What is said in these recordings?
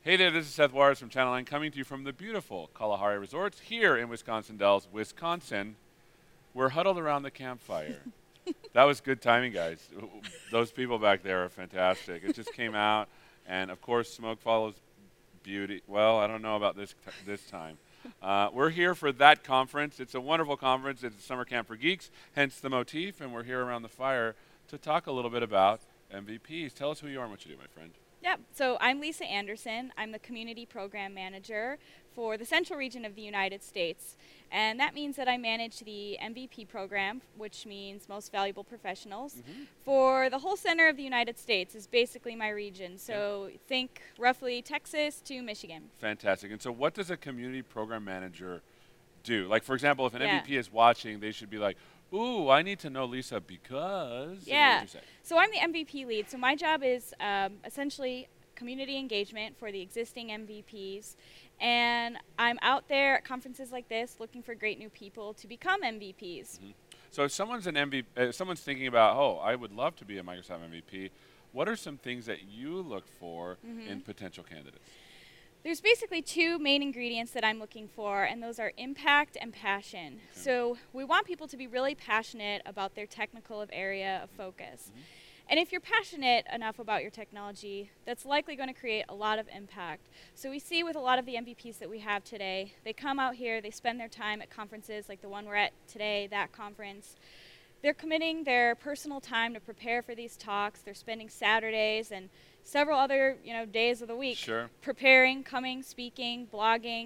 Hey there, this is Seth Juarez from Channel 9 coming to you from the beautiful Kalahari Resorts here in Wisconsin Dells, Wisconsin. We're huddled around the campfire. That was good timing, guys. Those people back there are fantastic. It just came out, and of course, smoke follows beauty. Well, I don't know about this time. We're here for that conference. It's a wonderful conference. It's a summer camp for geeks, hence the motif, and we're here around the fire to talk a little bit about MVPs. Tell us who you are and what you do, my friend. Yep. So I'm Lisa Anderson. I'm the Community Program Manager for the Central Region of the United States. And that means that I manage the MVP program, which means Most Valuable Professionals, for the whole center of the United States is basically my region. So think roughly Texas to Michigan. Fantastic. And so what does a community program manager do? Like, for example, if an Yeah. MVP is watching, they should be like, ooh, I need to know Lisa because. And what Yeah. would you say? So I'm the MVP lead. So my job is essentially community engagement for the existing MVPs. And I'm out there at conferences like this looking for great new people to become MVPs. So if someone's an MVP, someone's thinking about, oh, I would love to be a Microsoft MVP, what are some things that you look for in potential candidates? There's basically two main ingredients that I'm looking for, and those are impact and passion. So we want people to be really passionate about their technical area of focus. And if you're passionate enough about your technology, that's likely going to create a lot of impact. So we see with a lot of the MVPs that we have today, they come out here, they spend their time at conferences like the one we're at today, that conference. They're committing their personal time to prepare for these talks. They're spending Saturdays and several other days of the week preparing, coming, speaking, blogging.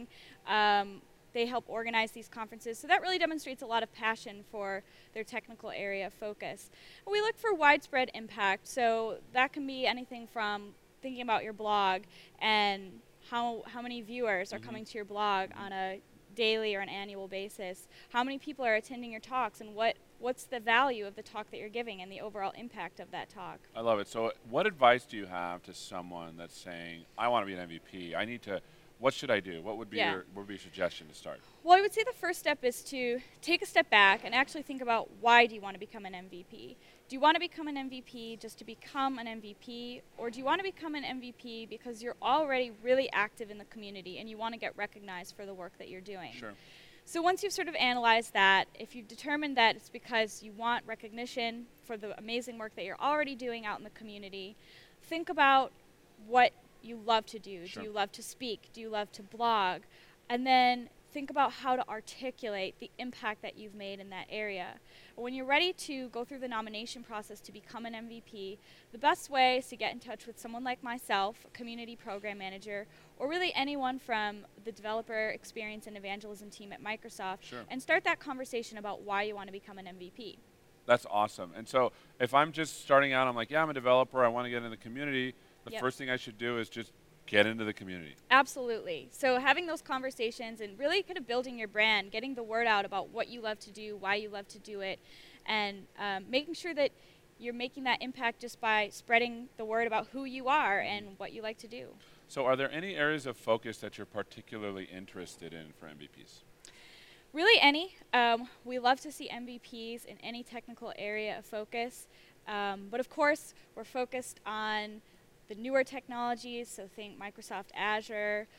They help organize these conferences. So that really demonstrates a lot of passion for their technical area of focus. And we look for widespread impact. So that can be anything from thinking about your blog and how many viewers are coming to your blog on a daily or an annual basis. How many people are attending your talks, and what's the value of the talk that you're giving and the overall impact of that talk. I love it. So what advice do you have to someone that's saying, I want to be an MVP. What should I do? What would be your suggestion to start? Well, I would say the first step is to take a step back and actually think about, why do you want to become an MVP? Do you want to become an MVP just to become an MVP, or do you want to become an MVP because you're already really active in the community and you want to get recognized for the work that you're doing? Sure. So once you've sort of analyzed that, if you've determined that it's because you want recognition for the amazing work that you're already doing out in the community, think about what you love to do. Sure. Do you love to speak? Do you love to blog? And then think about how to articulate the impact that you've made in that area. When you're ready to go through the nomination process to become an MVP, the best way is to get in touch with someone like myself, a community program manager, or really anyone from the developer experience and evangelism team at Microsoft, and start that conversation about why you want to become an MVP. That's awesome. And so if I'm just starting out, I'm like, yeah, I'm a developer, I want to get in the community, the first thing I should do is just get into the community. Absolutely. So having those conversations and really kind of building your brand, getting the word out about what you love to do, why you love to do it, and making sure that you're making that impact just by spreading the word about who you are and what you like to do. So are there any areas of focus that you're particularly interested in for MVPs? Really any. We love to see MVPs in any technical area of focus. But of course, we're focused on the newer technologies, so think Microsoft Azure.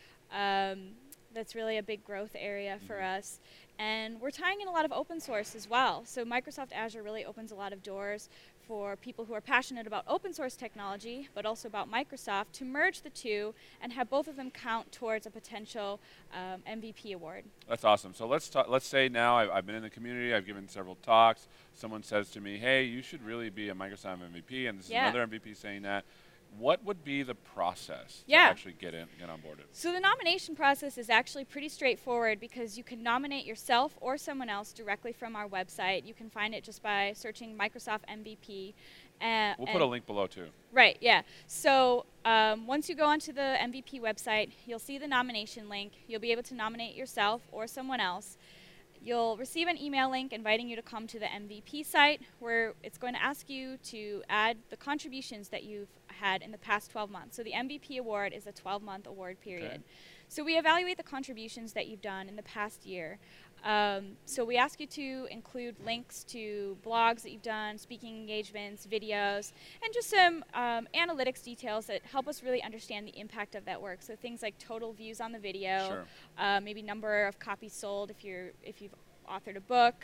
That's really a big growth area for us. And we're tying in a lot of open source as well. So Microsoft Azure really opens a lot of doors for people who are passionate about open source technology, but also about Microsoft, to merge the two and have both of them count towards a potential MVP award. That's awesome. So let's say now I've been in the community, I've given several talks, someone says to me, hey, you should really be a Microsoft MVP, and this is another MVP saying that. What would be the process to actually get on board? So the nomination process is actually pretty straightforward, because you can nominate yourself or someone else directly from our website. You can find it just by searching Microsoft MVP. We'll put a link below too. Right, yeah. So once you go onto the MVP website, you'll see the nomination link. You'll be able to nominate yourself or someone else. You'll receive an email link inviting you to come to the MVP site, where it's going to ask you to add the contributions that you've had in the past 12 months. So the MVP award is a 12-month award period. So we evaluate the contributions that you've done in the past year. So we ask you to include links to blogs that you've done, speaking engagements, videos, and just some analytics details that help us really understand the impact of that work. So things like total views on the video, Sure. maybe number of copies sold if you've authored a book,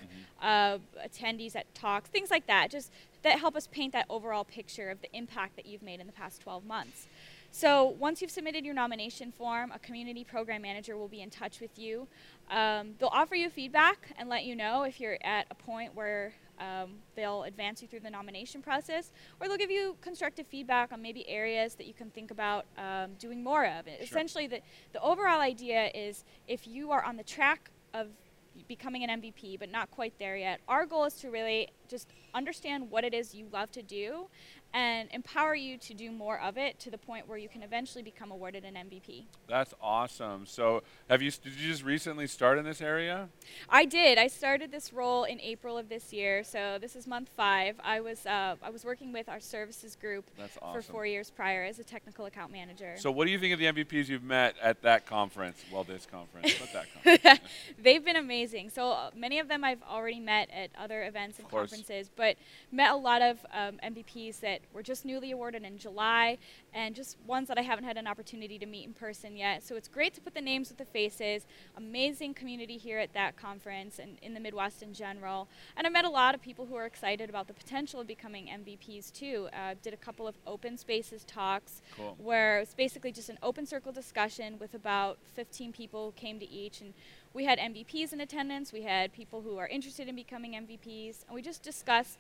attendees at talks, things like that. Just that help us paint that overall picture of the impact that you've made in the past 12 months. So once you've submitted your nomination form, a community program manager will be in touch with you. They'll offer you feedback and let you know if you're at a point where they'll advance you through the nomination process, or they'll give you constructive feedback on maybe areas that you can think about doing more of. Sure. Essentially, the overall idea is if you are on the track of becoming an MVP, but not quite there yet, our goal is to really just understand what it is you love to do and empower you to do more of it to the point where you can eventually become awarded an MVP. That's awesome. So did you just recently start in this area? I did. I started this role in April of this year, so this is month 5. I was working with our services group That's awesome. for 4 years prior as a technical account manager. So what do you think of the MVPs you've met at that conference? Well, this conference, but that conference. They've been amazing. So many of them I've already met at other events and conferences, but met a lot of MVPs that were just newly awarded in July, and just ones that I haven't had an opportunity to meet in person yet. So it's great to put the names with the faces. Amazing community here at that conference and in the Midwest in general. And I met a lot of people who are excited about the potential of becoming MVPs too. Did a couple of open spaces talks where it's basically just an open circle discussion with about 15 people who came to each, and we had MVPs in attendance, we had people who are interested in becoming MVPs, and we just discussed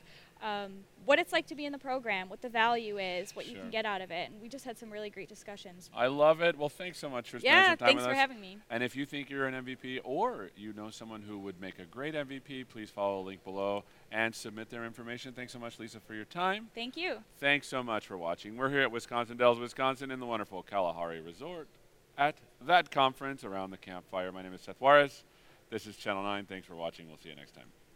what it's like to be in the program, what the value is, what you can get out of it, and we just had some really great discussions. I love it. Well, thanks so much for spending some time with us. Yeah, thanks for having me. And if you think you're an MVP or you know someone who would make a great MVP, please follow the link below and submit their information. Thanks so much, Lisa, for your time. Thank you. Thanks so much for watching. We're here at Wisconsin Dells, Wisconsin in the wonderful Kalahari Resort at that conference around the campfire. My name is Seth Juarez. This is Channel 9. Thanks for watching. We'll see you next time.